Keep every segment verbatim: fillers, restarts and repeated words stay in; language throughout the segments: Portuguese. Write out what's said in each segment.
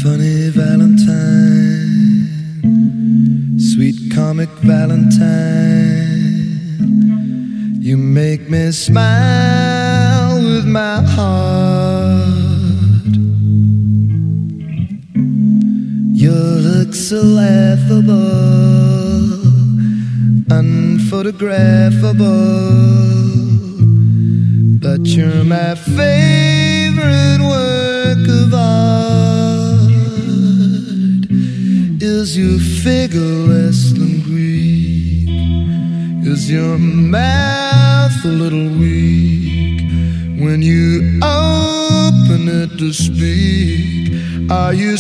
Funny Valentine, sweet comic Valentine, you make me smile with my heart. Your looks are laughable, unphotographable, but you're my favorite work of art. Is your figure less than Greek? Is your mouth a little weak when you open it to speak? Are you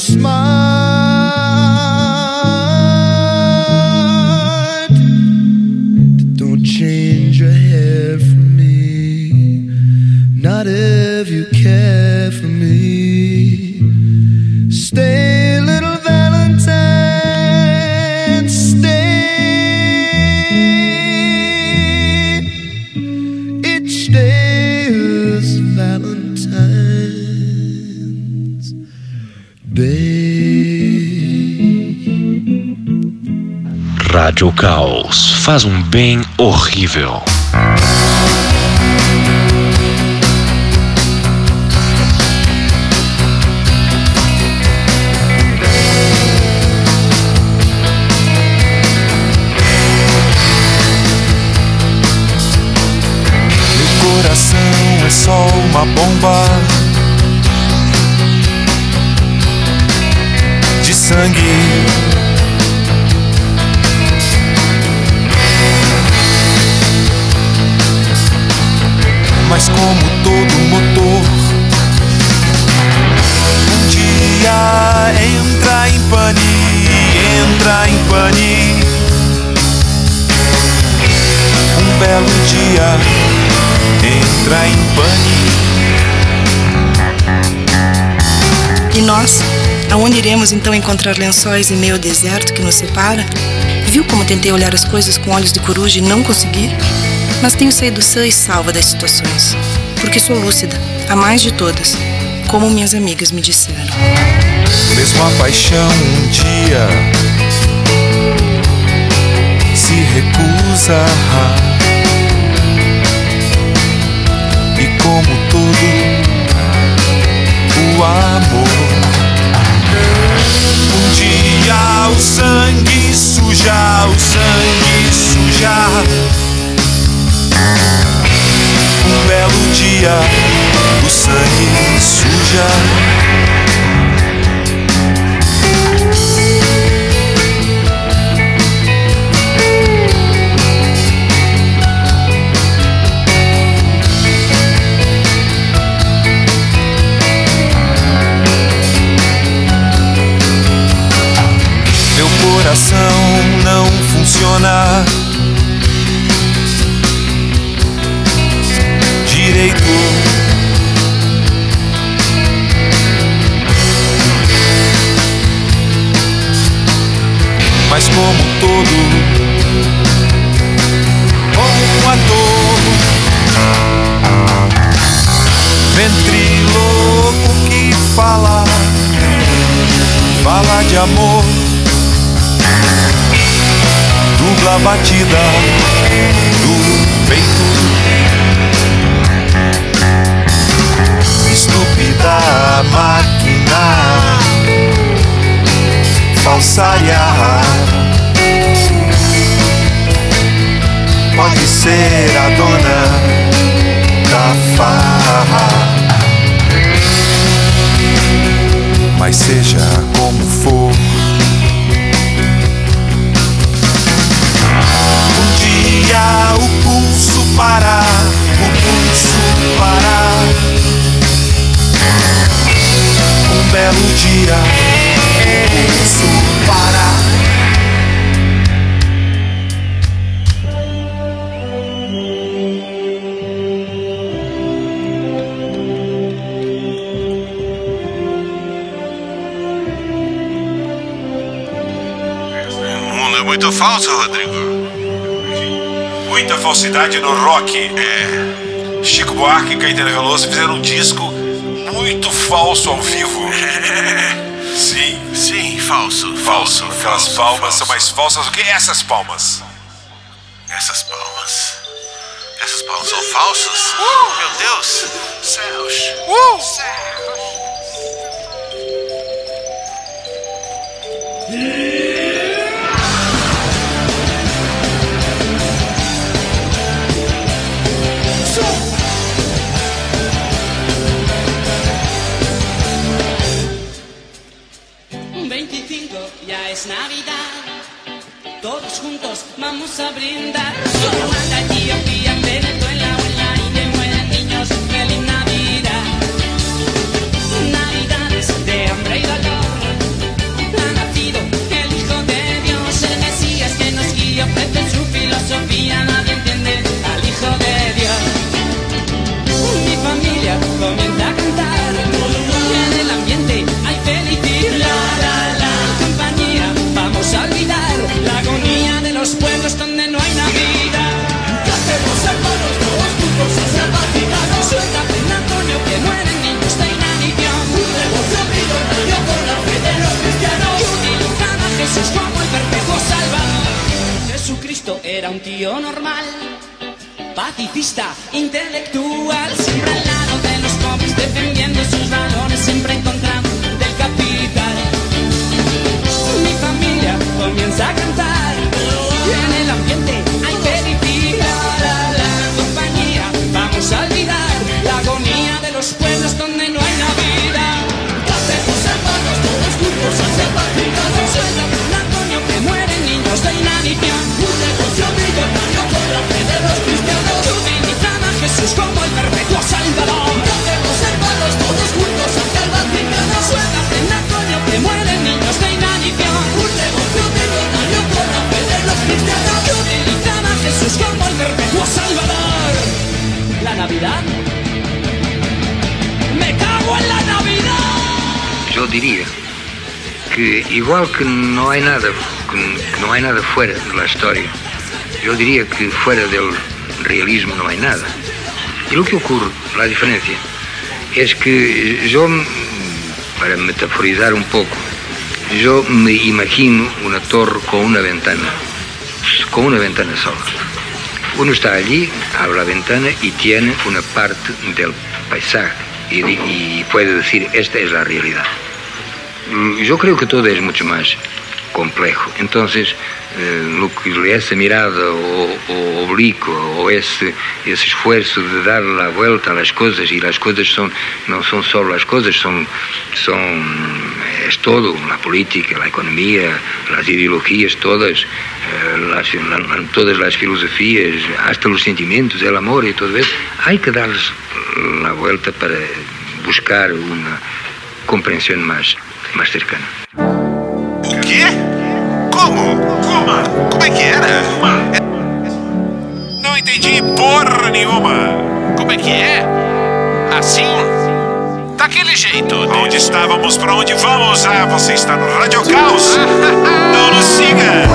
smart? Don't change your hair for me, not if you care for me. Stay, little Valentine, stay. Each day is Valentine's Day. Rádio Caos faz um bem horrível. É só uma bomba de sangue. Mas como todo motor, um dia entra em pane, entra em pane. Um belo dia entra em pane. E nós? Aonde iremos então encontrar lençóis em meio ao deserto que nos separa? Viu como tentei olhar as coisas com olhos de coruja e não consegui? Mas tenho saído sã e salva das situações, porque sou lúcida, a mais de todas, como minhas amigas me disseram. Mesmo a paixão um dia se recusa, e como todo o amor, um dia o sangue suja, o sangue suja. Um belo dia o sangue suja. Coração não funciona direito. Mas como todo bom ator, ventríloco que fala, fala de amor, dubla a batida do peito. Estúpida máquina falsária pode ser a dona da farra. Mas seja como for, o pulso parar, o pulso parar. Um belo dia, o pulso parar. O mundo é muito falso, Rodrigo. Muita falsidade no rock. É. Chico Buarque e Caetano Veloso fizeram um disco muito falso ao vivo. Sim. falso. Falso. Aquelas palmas são mais falsas do que essas palmas. Essas palmas. Essas palmas são falsas? Uh! Meu Deus! Céus! Uh! Céus! veinticinco ya es Navidad. Todos juntos vamos a brindar. Ruanda, Etiopía, Venezuela o en la India mueren niños. Feliz Navidad. Navidades de hambre y dolor. Ha nacido el Hijo de Dios, el Mesías que nos guía, ofrece su filosofía. Nadie entiende al Hijo de Dios. Mi familia comienza a cantar. En el ambiente hay felicidad. La, la, compañía, vamos a olvidar la agonía de los pueblos donde no hay Navidad. ¿Qué hacemos, hermanos? Todos juntos hacia el Vaticano. Suelta San Antonio que mueren niños de inanición. Un negocio millonario con la fe de los cristianos. Que utilizan a Jesús como el perpetuo salvador. Jesucristo era un tío normal, pacifista, intelectual, siempre al lado de los pobres, defendiendo sus valores, siempre en contra del capital. Mi familia comienza a cantar y en el ambiente hay felicidad. La, la compañía, vamos a olvidar la agonía de los pueblos donde no hay Navidad. ¿Qué hacemos, hermanos? Todos juntos hacia el Vaticano. Suelta San Antonio que mueren niños de inanición. Un negocio millonario con la fe de los cristianos. Que utilizan a Jesús como el perpetuo salvador. ¿Qué hacemos, hermanos? Todos juntos hacia el Vaticano. Suelta San Antonio que mueren niños de inanición. Un negocio millonario con la fe de los cristianos. Que utilizan a Jesús como el perpetuo salvador. La Navidad. ¡Me cago en la Navidad! Yo diría que igual que no hay nada, que no hay nada fuera de la historia, yo diría que fuera del realismo no hay nada. Y lo que ocurre, la diferencia, es que yo, para metaforizar un poco, yo me imagino una torre con una ventana, con una ventana sola. Uno está allí, abre la ventana y tiene una parte del paisaje y, y puede decir, esta es la realidad. Yo creo que todo es mucho más complejo. Entonces, eh, lo que esa mirada o, o oblicuo o ese, ese esfuerzo de dar la vuelta a las cosas, y las cosas son, no son solo las cosas, son, son, es todo, la política, la economía, las ideologías, todas, eh, las, la, todas las filosofías, hasta los sentimientos, el amor y todo eso, hay que darles la vuelta para buscar una comprensión más, más cercana. O quê? Como? Como? Como é que era? Não entendi porra nenhuma. Como é que é? Assim? Daquele jeito. Onde estávamos, pra onde vamos? Ah, você está no Rádio Caos. Não nos siga.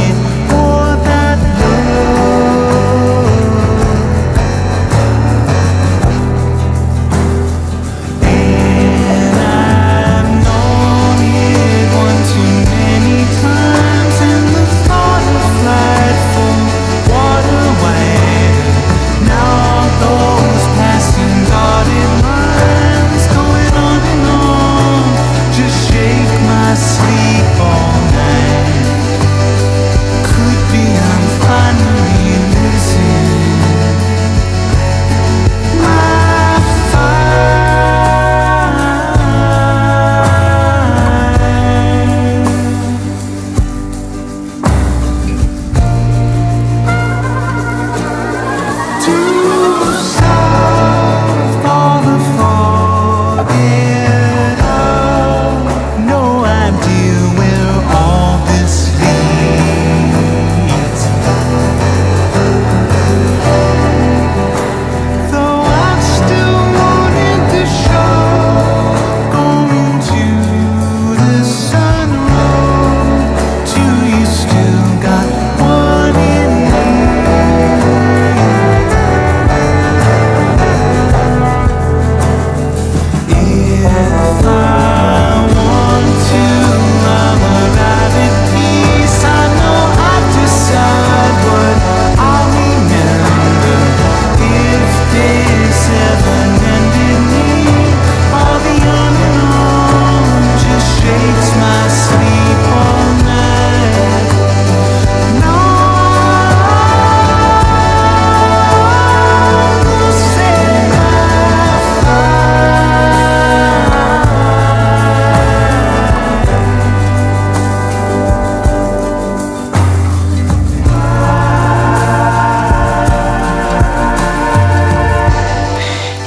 That love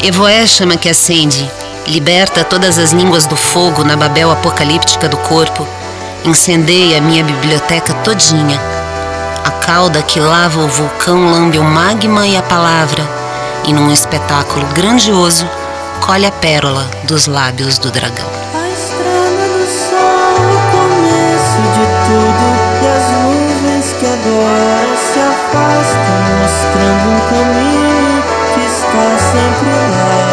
Evoé, chama que acende, liberta todas as línguas do fogo na babel apocalíptica do corpo, incendeia minha biblioteca todinha. A cauda que lava o vulcão lambe o magma e a palavra, e num espetáculo grandioso, colhe a pérola dos lábios do dragão. A estrada do sol, o começo de tudo, e as nuvens que agora se afastam, mostrando um caminho que está sempre lá.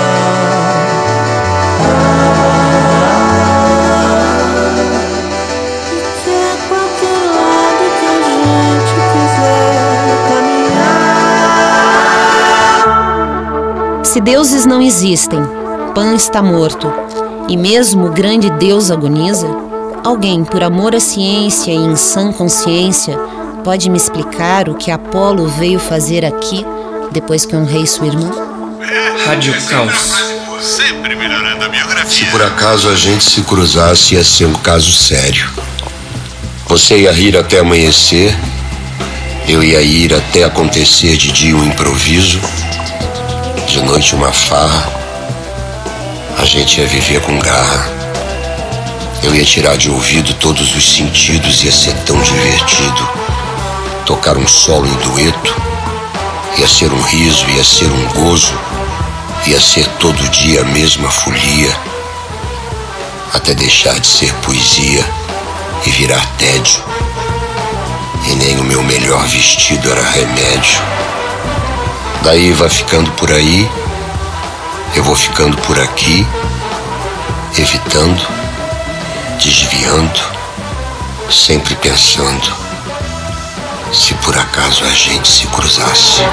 Se deuses não existem, Pan está morto, e mesmo o grande Deus agoniza, alguém, por amor à ciência e em sã consciência, pode me explicar o que Apolo veio fazer aqui, depois que honrei sua irmã? Rádio Caos. Sempre melhorando a biografia. Se por acaso a gente se cruzasse, ia ser um caso sério. Você ia rir até amanhecer, eu ia ir até acontecer de dia um improviso, de noite uma farra, a gente ia viver com garra. Eu ia tirar de ouvido todos os sentidos, ia ser tão divertido. Tocar um solo em dueto, ia ser um riso, ia ser um gozo, ia ser todo dia a mesma folia, até deixar de ser poesia e virar tédio. E nem o meu melhor vestido era remédio. Daí vai ficando por aí, eu vou ficando por aqui, evitando, desviando, sempre pensando, se por acaso a gente se cruzasse.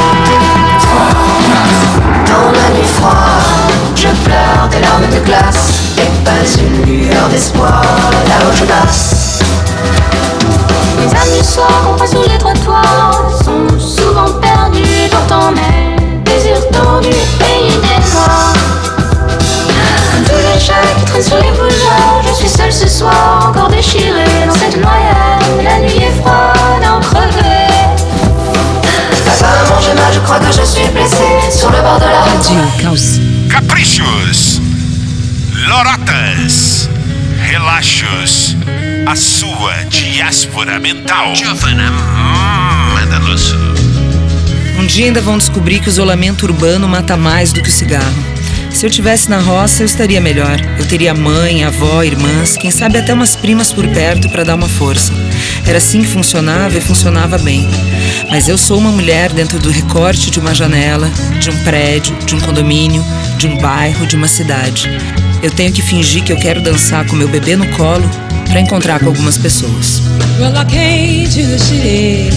Dans la nuit froide, je pleure des larmes de glace, et pas une lueur d'espoir là où je passe. Les âmes du soir qu'on voit sous les trottoirs sont souvent perdues dans ton air, désir tendu, pays des noirs. Comme tous les chats qui traînent sur les bougeots, je suis seule ce soir, encore déchirée dans cette noyade. La nuit est froide, en crevée. Papa, mange mal, je crois que je suis blessée sur le bord de la route. Caprichos, lorotas, relaxos, a sua diáspora mental. Giovana Madaloso. Um dia ainda vão descobrir que o isolamento urbano mata mais do que o cigarro. Se eu estivesse na roça, eu estaria melhor. Eu teria mãe, avó, irmãs, quem sabe até umas primas por perto para dar uma força. Era assim que funcionava e funcionava bem. Mas eu sou uma mulher dentro do recorte de uma janela, de um prédio, de um condomínio, de um bairro, de uma cidade. Eu tenho que fingir que eu quero dançar com meu bebê no colo para encontrar com algumas pessoas. Well, I came to the city.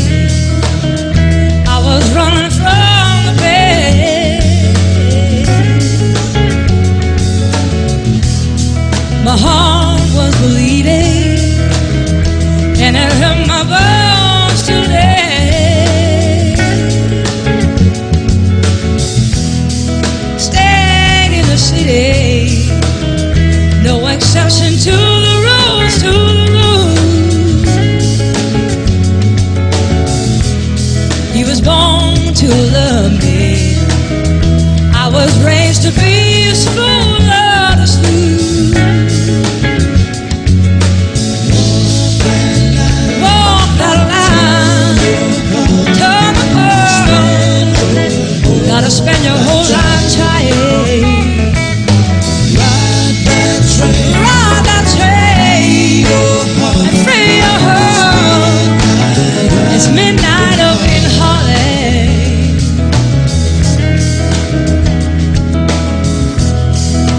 I was running from the bed. My heart was bleeding, and it hurt my bones today. Stayed in the city, no exception to the rules, to the rules. He was born to love me. I was raised to be a spoon of the stew. Gotta spend your whole life trying. Ride that train, ride that train, and free your heart. It's midnight up in Harlem.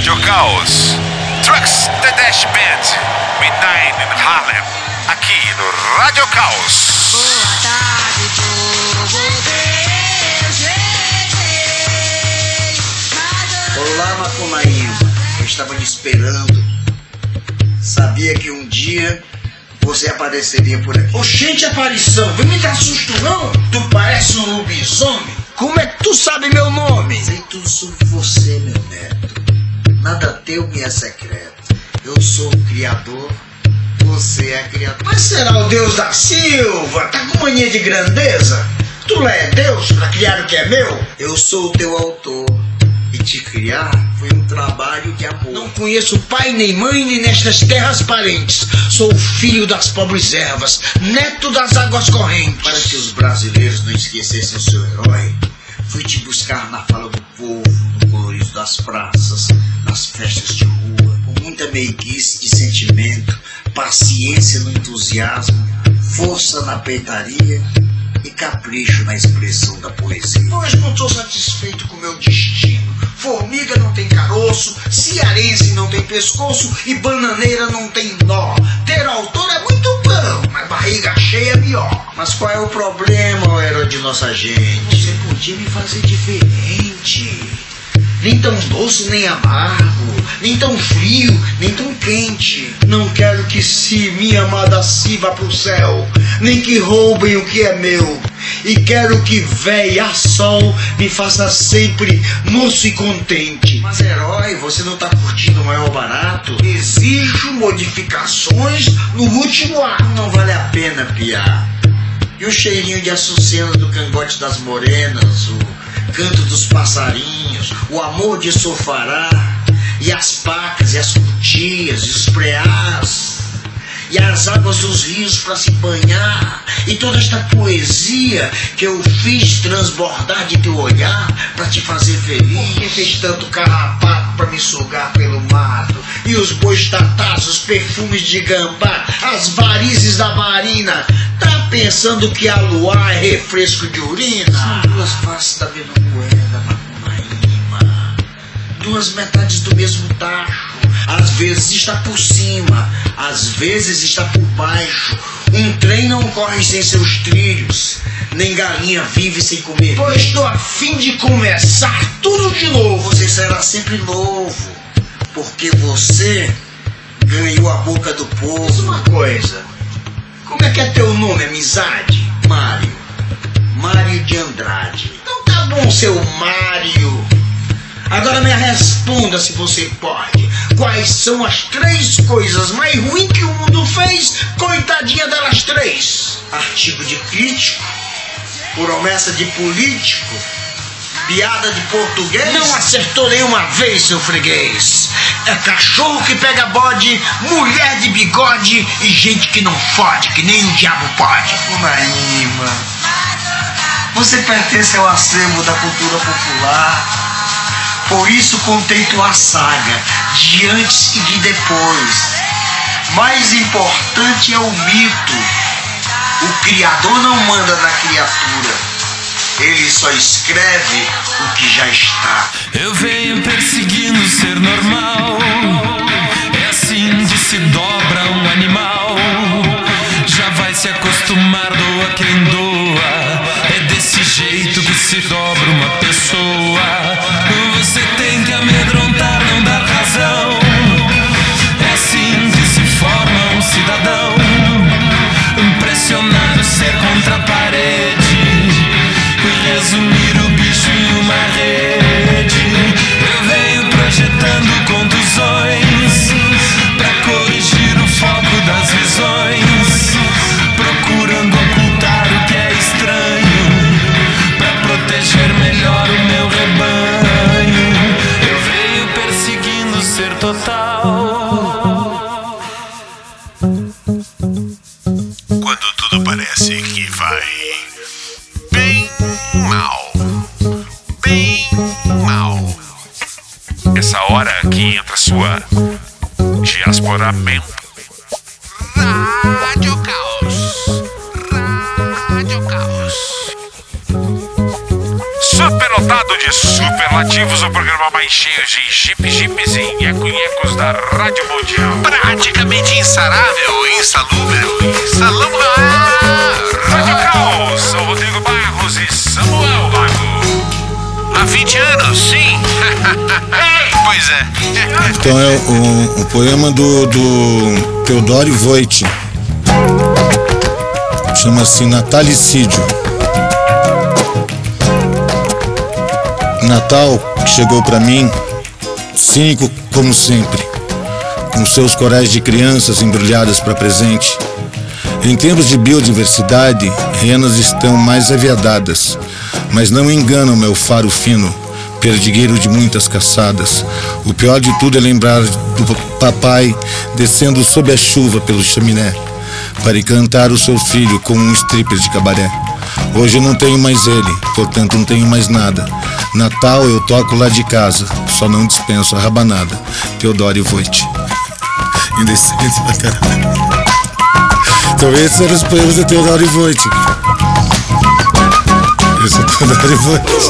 Rádio Caos. Trucks The Dash Band, Midnight in Harlem, aqui no Rádio Caos. Boa tarde, povo, eu cheguei. Olá, Macunaíma, eu estava te esperando. Sabia que um dia você apareceria por aqui. Oxente, aparição, vem me dar susto não? Tu parece um lobisomem. Como é que tu sabe meu nome? Sei tudo sobre você, meu neto. Nada teu me é secreto. Eu sou o criador, você é a criatura. Mas será o Deus da Silva? Tá com mania de grandeza? Tu lá é Deus pra criar o que é meu? Eu sou o teu autor. E te criar foi um trabalho de amor. Não conheço pai nem mãe nem nestas terras parentes. Sou o filho das pobres ervas, neto das águas correntes. Para que os brasileiros não esquecessem o seu herói, fui te buscar na fala do povo, no colorido das praças, nas festas de rua, com muita meiguice de sentimento, paciência no entusiasmo, força na peitaria e capricho na expressão da poesia. Mas não estou satisfeito com o meu destino. Formiga não tem caroço, cearense não tem pescoço e bananeira não tem nó. Ter autor é muito bom, mas barriga cheia é pior. Mas qual é o problema, ó herói de nossa gente? Você podia me fazer diferente. Nem tão doce, nem amargo, nem tão frio, nem tão quente. Não quero que se minha amada si vá pro céu, nem que roubem o que é meu. E quero que véia sol me faça sempre moço e contente. Mas herói, você não tá curtindo o maior barato? Exijo modificações no último ato. Não vale a pena, piar. E o cheirinho de açucena do cangote das morenas, o canto dos passarinhos, o amor de sofará, e as pacas, e as cutias, e os preás, e as águas dos rios para se banhar, e toda esta poesia que eu fiz transbordar de teu olhar para te fazer feliz. Por que fez tanto carrapato para me sugar pelo mato? E os bois tatás, os perfumes de gambá, as varizes da varina. Tá pensando que a luar é refresco de urina? São duas faces da mesma moeda, Macunaíma. Duas metades do mesmo tacho. Às vezes está por cima, às vezes está por baixo. Um trem não corre sem seus trilhos, nem galinha vive sem comer. Pois estou a fim de começar tudo de novo. Você será sempre novo, porque você ganhou a boca do povo. Diz uma coisa, como é que é teu nome, amizade? Mário. Mário de Andrade. Então tá bom, seu Mário. Agora me responda, se você pode. Quais são as três coisas mais ruins que o mundo fez, coitadinha delas três? Artigo de crítico, promessa de político, piada de português. Não acertou nenhuma vez, seu freguês. É cachorro que pega bode, mulher de bigode e gente que não fode, que nem o diabo pode. Macunaíma, você pertence ao acervo da cultura popular. Por isso contei tua saga, de antes e de depois. Mais importante é o mito. O Criador não manda na criatura. Ele só escreve o que já está. Eu venho perseguindo ser normal. É assim que se dobra um animal. Já vai se acostumar, doa quem doa. É desse jeito que se dobra uma pessoa. Você tem que amedrontar, não dar razão. É assim que se forma um cidadão. Pressionar o ser contra a parede. Resumir o bicho em uma rede. Eu venho projetando contusões pra corrigir o foco das visões. Procurando ocultar o que é estranho pra proteger melhor o meu rebanho. Eu venho perseguindo ser total. Quando tudo parece que vai bem mal, bem mal. Essa hora que entra a sua diasporamento. Rádio Caos. Rádio Caos. Superlotado Lotado de superlativos, o programa mais cheio de jip jips e nheco-nhecos da Rádio Mundial. Praticamente insarável, insalúvel, insalúvel. Rádio Caos, são Rodrigo Barros e Samuel Lago. Há vinte anos, sim. Pois é. Então é um, um poema do, do Teodoro Voit. Chama-se Natalicídio. Natal chegou pra mim, cínico como sempre, com seus corais de crianças embrulhadas para presente. Em tempos de biodiversidade, renas estão mais aviadadas, mas não enganam meu faro fino, perdigueiro de muitas caçadas. O pior de tudo é lembrar do papai descendo sob a chuva pelo chaminé para encantar o seu filho com um stripper de cabaré. Hoje não tenho mais ele, portanto não tenho mais nada. Natal eu toco lá de casa, só não dispenso a rabanada. Teodoro Voit. Indecente pra caralho. Então esses eram os poemas do Teodoro Voit. Esse é o Teodoro Voit.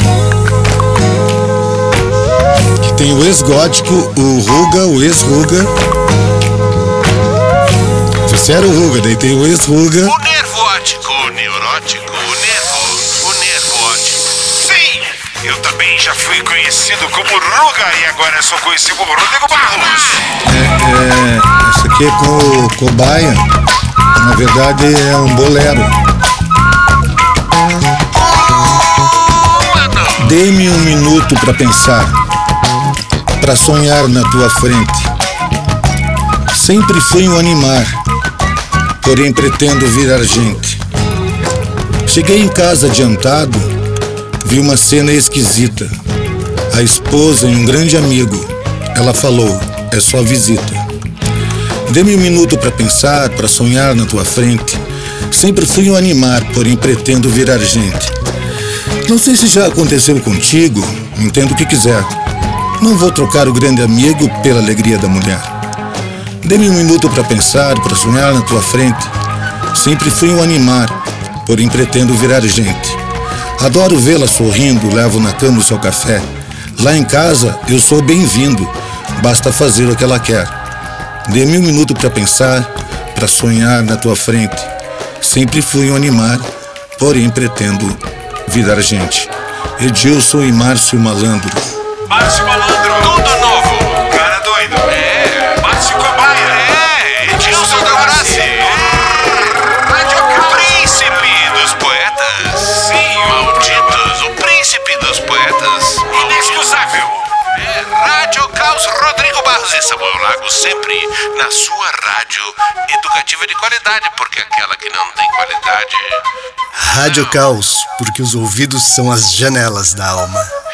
Que tem o ex-gótico, o Ruga, o ex-Ruga. Você era o Ruga, daí tem o ex-Ruga. O nervo óptico, o neurótico, o nervo, o nervo óptico. Sim, eu também já fui conhecido como Ruga e agora sou conhecido como Rodrigo Barros. É, é, essa aqui é com o Cobaia. Na verdade é um bolero. Dê-me um minuto pra pensar, pra sonhar na tua frente. Sempre fui um animar, porém pretendo virar gente. Cheguei em casa adiantado, vi uma cena esquisita. A esposa e um grande amigo. Ela falou, é só visita. Dê-me um minuto para pensar, para sonhar na tua frente. Sempre fui um animar, porém pretendo virar gente. Não sei se já aconteceu contigo, entenda o que quiser. Não vou trocar o grande amigo pela alegria da mulher. Dê-me um minuto para pensar, para sonhar na tua frente. Sempre fui um animar, porém pretendo virar gente. Adoro vê-la sorrindo, levo na cama o seu café. Lá em casa eu sou bem-vindo, basta fazer o que ela quer. Dê-me um minuto para pensar, para sonhar na tua frente. Sempre fui um animar, porém pretendo virar gente. Edilson e Márcio Malandro. Márcio Malandro, tudo novo, cara doido. É, Márcio Cobaia. É, Edilson da Graça. Príncipe dos poetas. Sim, malditos, o príncipe dos poetas. Inexcusável. É, Rádio Caos, Rodrigo Barros e Samuel Lago, sempre na sua rádio educativa de qualidade, porque aquela que não tem qualidade... Rádio Caos, porque os ouvidos são as janelas da alma.